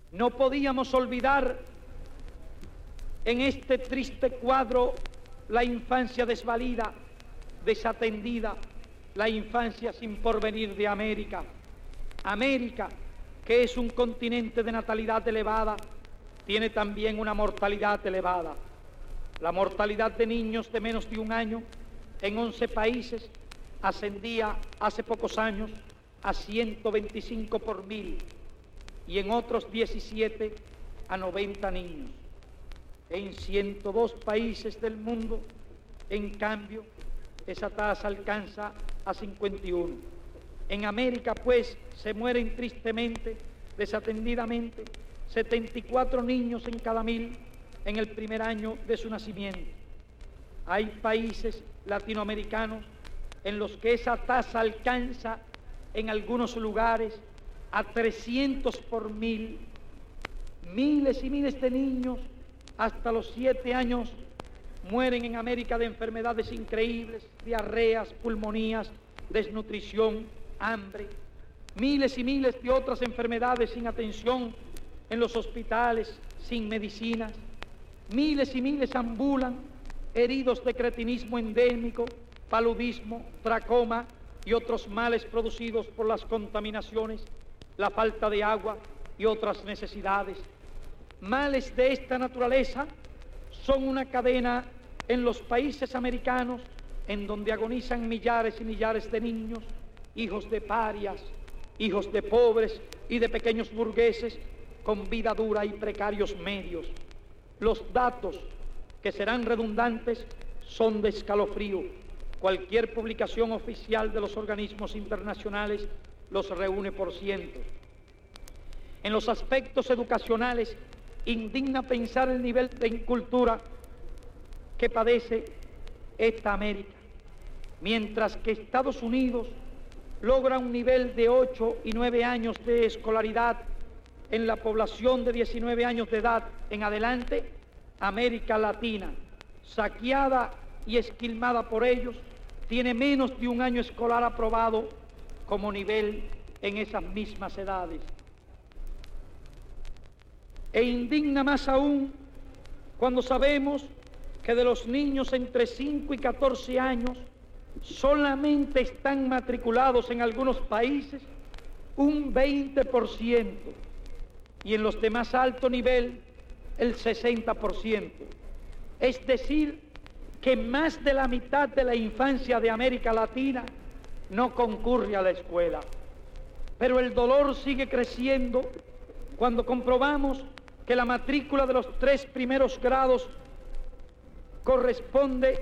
No podíamos olvidar en este triste cuadro la infancia desvalida, desatendida, la infancia sin porvenir de América. América, que es un continente de natalidad elevada, tiene también una mortalidad elevada. La mortalidad de niños de menos de un año en 11 países ascendía hace pocos años a 125 por 1000 y en otros 17 a 90 niños. En 102 países del mundo, en cambio, esa tasa alcanza a 51. En América, pues, se mueren tristemente, desatendidamente, 74 niños en cada 1000 en el primer año de su nacimiento. Hay países latinoamericanos en los que esa tasa alcanza, en algunos lugares, a 300 por 1000. Miles y miles de niños hasta los 7 años mueren en América de enfermedades increíbles, diarreas, pulmonías, desnutrición, hambre. Miles y miles de otras enfermedades sin atención en los hospitales, sin medicinas. Miles y miles ambulan heridos de cretinismo endémico, paludismo, tracoma y otros males producidos por las contaminaciones, la falta de agua y otras necesidades. Males de esta naturaleza son una cadena en los países americanos en donde agonizan millares y millares de niños, hijos de parias, hijos de pobres y de pequeños burgueses con vida dura y precarios medios. Los datos, que serán redundantes, son de escalofrío. Cualquier publicación oficial de los organismos internacionales los reúne por cientos. En los aspectos educacionales, indigna pensar el nivel de incultura que padece esta América, mientras que Estados Unidos logra un nivel de 8 y 9 años de escolaridad en la población de 19 años de edad en adelante. América Latina, saqueada y esquilmada por ellos, tiene menos de un año escolar aprobado como nivel en esas mismas edades. E indigna más aún cuando sabemos que de los niños entre 5 y 14 años solamente están matriculados en algunos países un 20% y en los de más alto nivel el 60%. Es decir, que más de la mitad de la infancia de América Latina no concurre a la escuela. Pero el dolor sigue creciendo cuando comprobamos que la matrícula de los 3 primeros grados corresponde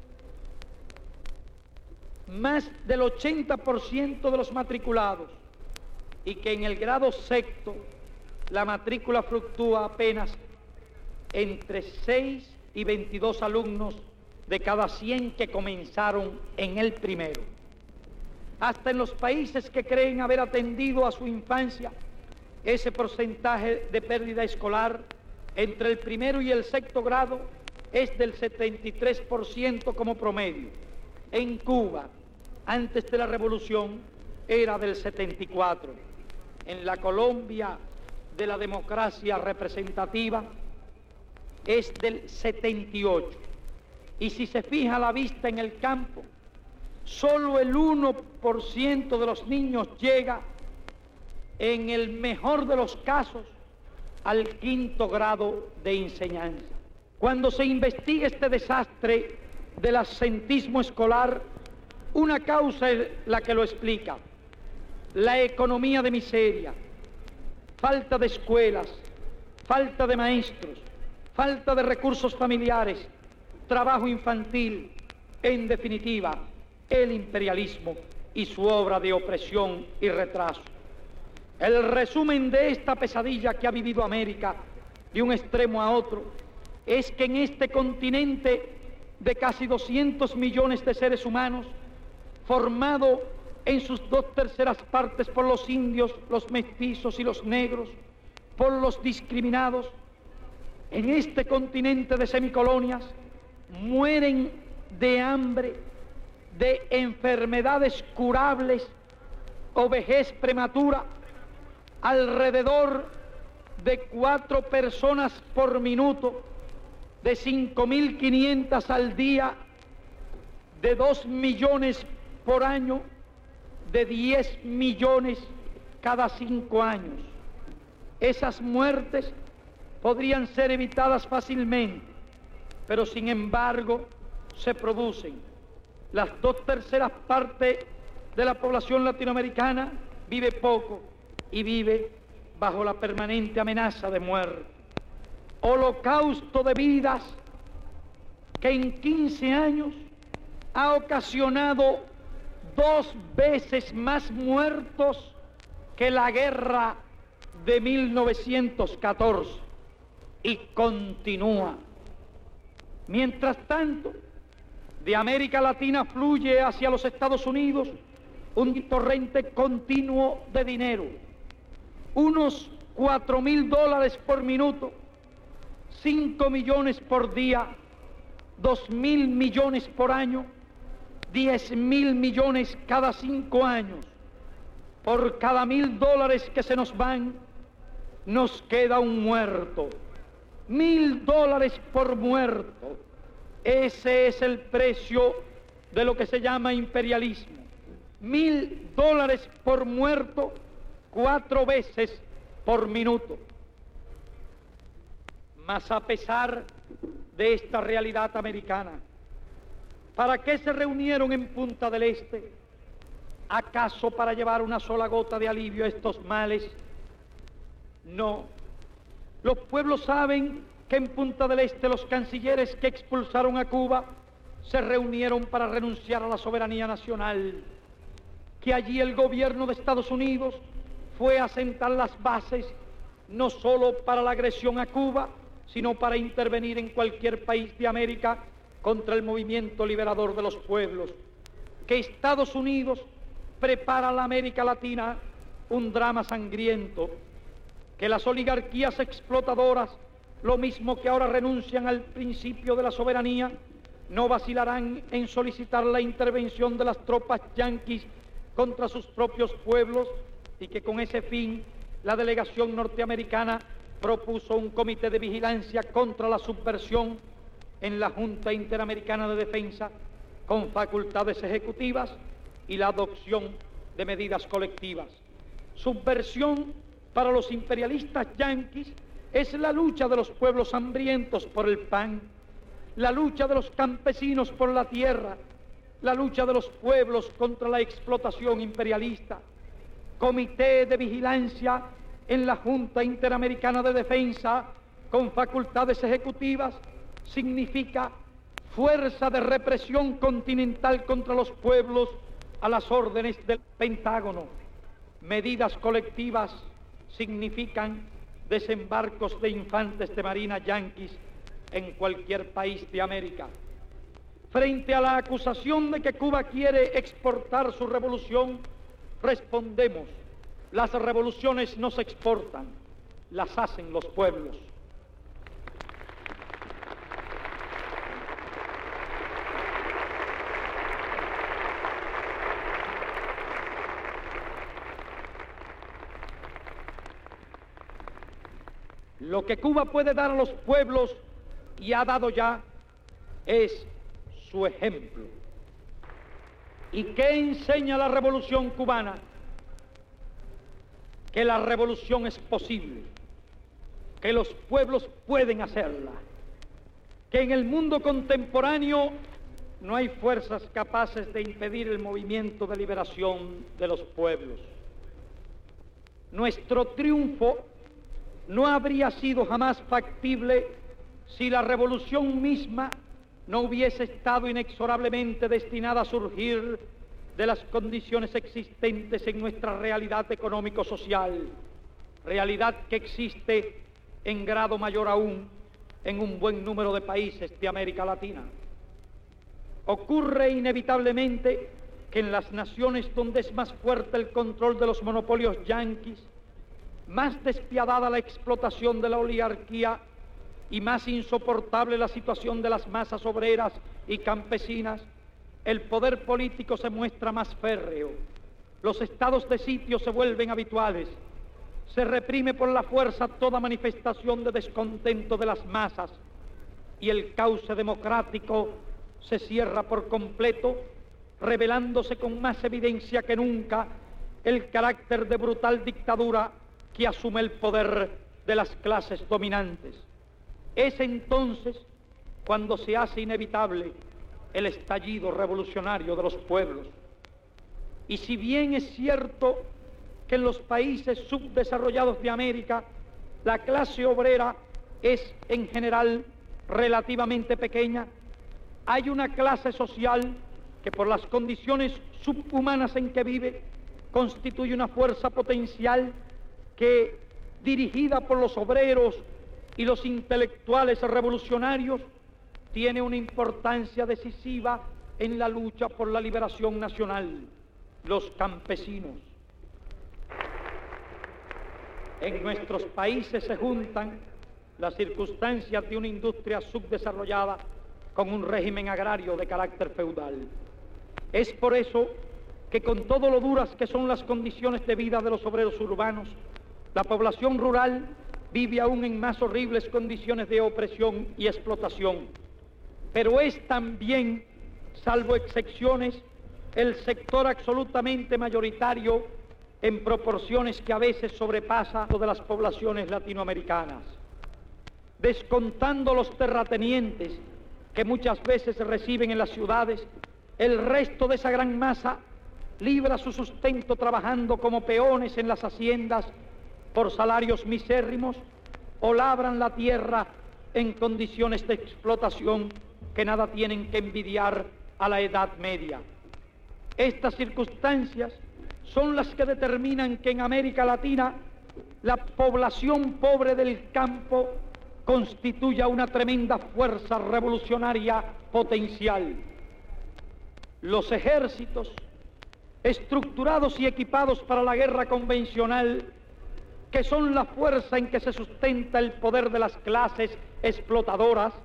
más del 80% de los matriculados y que en el grado sexto la matrícula fluctúa apenas entre 6 y 22 alumnos de cada 100 que comenzaron en el primero. Hasta en los países que creen haber atendido a su infancia, ese porcentaje de pérdida escolar entre el primero y el sexto grado es del 73% como promedio. En Cuba, antes de la revolución, era del 74%. En la Colombia de la democracia representativa es del 78%. Y si se fija la vista en el campo, solo el 1% de los niños llega, en el mejor de los casos, al 5º grado de enseñanza. Cuando se investiga este desastre del absentismo escolar, una causa es la que lo explica: la economía de miseria, falta de escuelas, falta de maestros, falta de recursos familiares, trabajo infantil, en definitiva, el imperialismo y su obra de opresión y retraso. El resumen de esta pesadilla que ha vivido América de un extremo a otro es que en este continente de casi 200 millones de seres humanos, formado en sus 2/3 partes por los indios, los mestizos y los negros, por los discriminados, en este continente de semicolonias mueren de hambre, de enfermedades curables o vejez prematura alrededor de 4 personas por minuto, de 5.500 al día, de 2 millones por año, de 10 millones cada 5 años. Esas muertes podrían ser evitadas fácilmente, pero sin embargo se producen. Las 2/3 partes de la población latinoamericana vive poco y vive bajo la permanente amenaza de muerte. Holocausto de vidas que en 15 años ha ocasionado 2 veces más muertos que la guerra de 1914 y continúa. Mientras tanto, de América Latina fluye hacia los Estados Unidos un torrente continuo de dinero, unos $4.000 por minuto, 5 millones por día, 2.000 millones por año, 10.000 millones cada 5 años. Por cada $1.000 que se nos van, nos queda un muerto. $1.000 por muerto. Ese es el precio de lo que se llama imperialismo. $1.000 por muerto, 4 veces por minuto. Mas a pesar de esta realidad americana, ¿para qué se reunieron en Punta del Este? ¿Acaso para llevar una sola gota de alivio a estos males? No. Los pueblos saben que en Punta del Este los cancilleres que expulsaron a Cuba se reunieron para renunciar a la soberanía nacional, que allí el gobierno de Estados Unidos fue a sentar las bases no solo para la agresión a Cuba, sino para intervenir en cualquier país de América contra el movimiento liberador de los pueblos, que Estados Unidos prepara a la América Latina un drama sangriento, que las oligarquías explotadoras, lo mismo que ahora renuncian al principio de la soberanía, no vacilarán en solicitar la intervención de las tropas yanquis contra sus propios pueblos, y que con ese fin la delegación norteamericana propuso un comité de vigilancia contra la subversión en la Junta Interamericana de Defensa, con facultades ejecutivas y la adopción de medidas colectivas. Subversión para los imperialistas yanquis es la lucha de los pueblos hambrientos por el pan, la lucha de los campesinos por la tierra, la lucha de los pueblos contra la explotación imperialista. Comité de vigilancia en la Junta Interamericana de Defensa con facultades ejecutivas significa fuerza de represión continental contra los pueblos a las órdenes del Pentágono. Medidas colectivas significan desembarcos de infantes de marina yanquis en cualquier país de América. Frente a la acusación de que Cuba quiere exportar su revolución, respondemos: las revoluciones no se exportan, las hacen los pueblos. Lo que Cuba puede dar a los pueblos, y ha dado ya, es su ejemplo. ¿Y qué enseña la revolución cubana? Que la revolución es posible, que los pueblos pueden hacerla, que en el mundo contemporáneo no hay fuerzas capaces de impedir el movimiento de liberación de los pueblos. Nuestro triunfo no habría sido jamás factible si la revolución misma no hubiese estado inexorablemente destinada a surgir de las condiciones existentes en nuestra realidad económico-social, realidad que existe en grado mayor aún en un buen número de países de América Latina. Ocurre inevitablemente que en las naciones donde es más fuerte el control de los monopolios yanquis, más despiadada la explotación de la oligarquía y más insoportable la situación de las masas obreras y campesinas, el poder político se muestra más férreo, los estados de sitio se vuelven habituales, se reprime por la fuerza toda manifestación de descontento de las masas y el cauce democrático se cierra por completo, revelándose con más evidencia que nunca el carácter de brutal dictadura que asume el poder de las clases dominantes. Es entonces cuando se hace inevitable el estallido revolucionario de los pueblos. Y si bien es cierto que en los países subdesarrollados de América la clase obrera es en general relativamente pequeña, hay una clase social que por las condiciones subhumanas en que vive constituye una fuerza potencial que, dirigida por los obreros y los intelectuales revolucionarios, tiene una importancia decisiva en la lucha por la liberación nacional: los campesinos. En nuestros países se juntan las circunstancias de una industria subdesarrollada con un régimen agrario de carácter feudal. Es por eso que, con todo lo duras que son las condiciones de vida de los obreros urbanos, la población rural vive aún en más horribles condiciones de opresión y explotación. Pero es también, salvo excepciones, el sector absolutamente mayoritario en proporciones que a veces sobrepasa de las poblaciones latinoamericanas. Descontando los terratenientes que muchas veces se reciben en las ciudades, el resto de esa gran masa libra su sustento trabajando como peones en las haciendas por salarios misérrimos o labran la tierra en condiciones de explotación que nada tienen que envidiar a la Edad Media. Estas circunstancias son las que determinan que en América Latina la población pobre del campo constituya una tremenda fuerza revolucionaria potencial. Los ejércitos, estructurados y equipados para la guerra convencional, que son la fuerza en que se sustenta el poder de las clases explotadoras,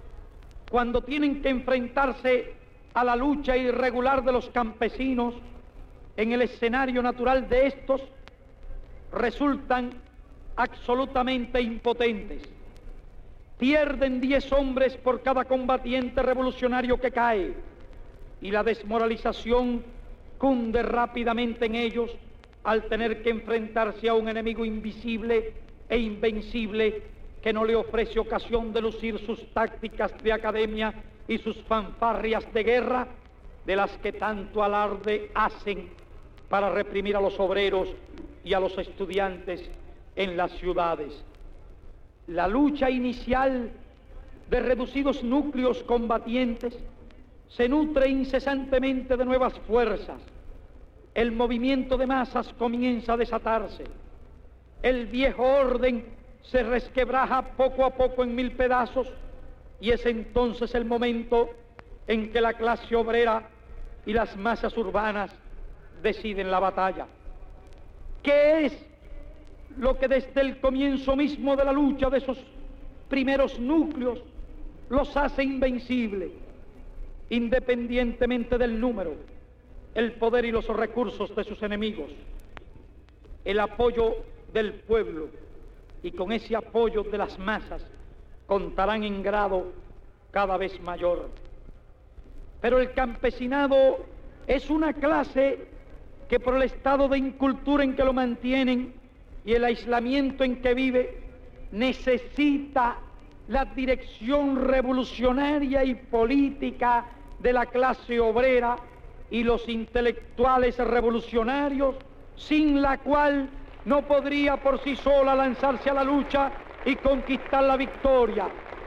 cuando tienen que enfrentarse a la lucha irregular de los campesinos en el escenario natural de estos, resultan absolutamente impotentes. Pierden 10 hombres por cada combatiente revolucionario que cae, y la desmoralización cunde rápidamente en ellos al tener que enfrentarse a un enemigo invisible e invencible que no le ofrece ocasión de lucir sus tácticas de academia y sus fanfarrias de guerra, de las que tanto alarde hacen para reprimir a los obreros y a los estudiantes en las ciudades. La lucha inicial de reducidos núcleos combatientes se nutre incesantemente de nuevas fuerzas. El movimiento de masas comienza a desatarse. El viejo orden se resquebraja poco a poco en 1000 pedazos, y es entonces el momento en que la clase obrera y las masas urbanas deciden la batalla. ¿Qué es lo que desde el comienzo mismo de la lucha de esos primeros núcleos los hace invencibles, independientemente del número, el poder y los recursos de sus enemigos? El apoyo del pueblo, y con ese apoyo de las masas contarán en grado cada vez mayor. Pero el campesinado es una clase que, por el estado de incultura en que lo mantienen y el aislamiento en que vive, necesita la dirección revolucionaria y política de la clase obrera y los intelectuales revolucionarios, sin la cual no podría por sí sola lanzarse a la lucha y conquistar la victoria.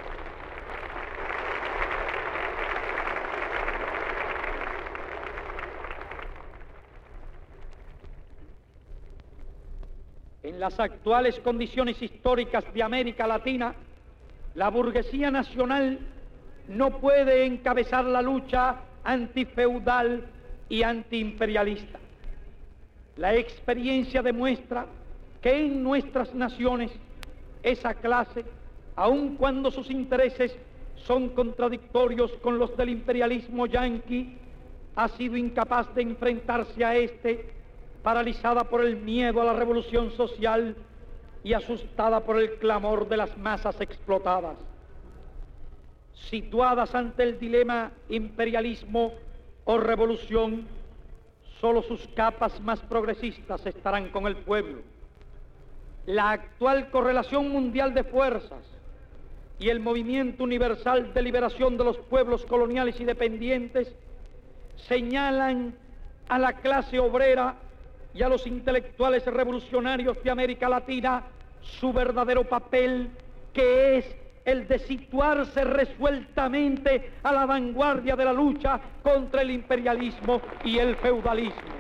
En las actuales condiciones históricas de América Latina, la burguesía nacional no puede encabezar la lucha antifeudal y antiimperialista. La experiencia demuestra que en nuestras naciones esa clase, aun cuando sus intereses son contradictorios con los del imperialismo yanqui, ha sido incapaz de enfrentarse a este paralizada por el miedo a la revolución social y asustada por el clamor de las masas explotadas. Situadas ante el dilema imperialismo o revolución, solo sus capas más progresistas estarán con el pueblo. La actual correlación mundial de fuerzas y el movimiento universal de liberación de los pueblos coloniales y dependientes señalan a la clase obrera y a los intelectuales revolucionarios de América Latina su verdadero papel, que es el de situarse resueltamente a la vanguardia de la lucha contra el imperialismo y el feudalismo.